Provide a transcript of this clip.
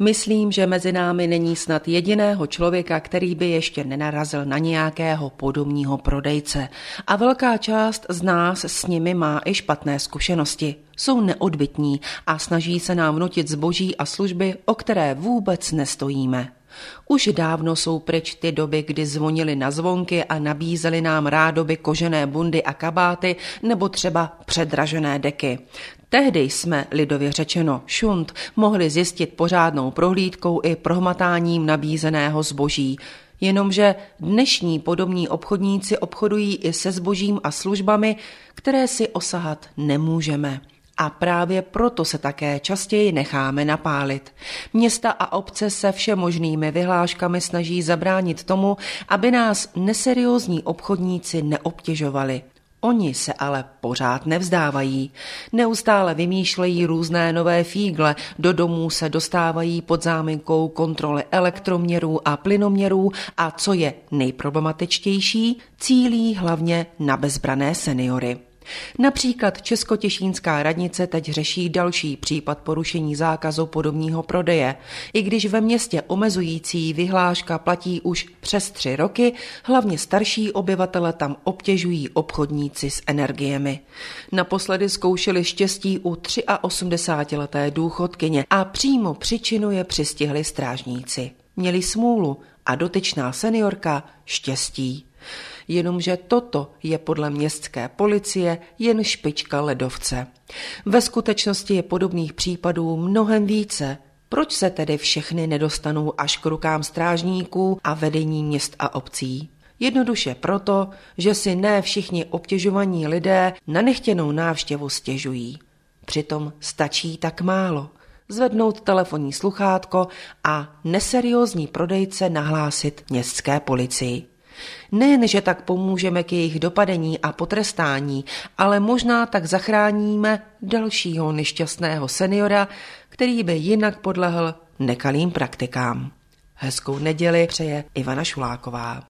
Myslím, že mezi námi není snad jediného člověka, který by ještě nenarazil na nějakého podomního prodejce. A velká část z nás s nimi má i špatné zkušenosti. Jsou neodbytní a snaží se nám vnutit zboží a služby, o které vůbec nestojíme. Už dávno jsou pryč ty doby, kdy zvonili na zvonky a nabízeli nám rádoby kožené bundy a kabáty nebo třeba předražené deky. Tehdy jsme, lidově řečeno šunt, mohli zjistit pořádnou prohlídkou i prohmatáním nabízeného zboží. Jenomže dnešní podomní obchodníci obchodují i se zbožím a službami, které si osahat nemůžeme. A právě proto se také častěji necháme napálit. Města a obce se všemožnými vyhláškami snaží zabránit tomu, aby nás neseriózní obchodníci neobtěžovali. Oni se ale pořád nevzdávají. Neustále vymýšlejí různé nové fígle, do domů se dostávají pod záminkou kontroly elektroměrů a plynoměrů a co je nejproblematičtější, cílí hlavně na bezbrané seniory. Například Českotěšínská radnice teď řeší další případ porušení zákazu podomního prodeje. I když ve městě omezující vyhláška platí už přes 3 roky, hlavně starší obyvatele tam obtěžují obchodníci s energiemi. Naposledy zkoušeli štěstí u 83leté důchodkyně a přímo příčinu je přistihli strážníci. Měli smůlu a dotyčná seniorka štěstí. Jenomže toto je podle městské policie jen špička ledovce. Ve skutečnosti je podobných případů mnohem více. Proč se tedy všechny nedostanou až k rukám strážníků a vedení měst a obcí? Jednoduše proto, že si ne všichni obtěžovaní lidé na nechtěnou návštěvu stěžují. Přitom stačí tak málo. Zvednout telefonní sluchátko a neseriózní prodejce nahlásit městské policii. Nejen, že tak pomůžeme k jejich dopadení a potrestání, ale možná tak zachráníme dalšího nešťastného seniora, který by jinak podlehl nekalým praktikám. Hezkou neděli přeje Ivana Šuláková.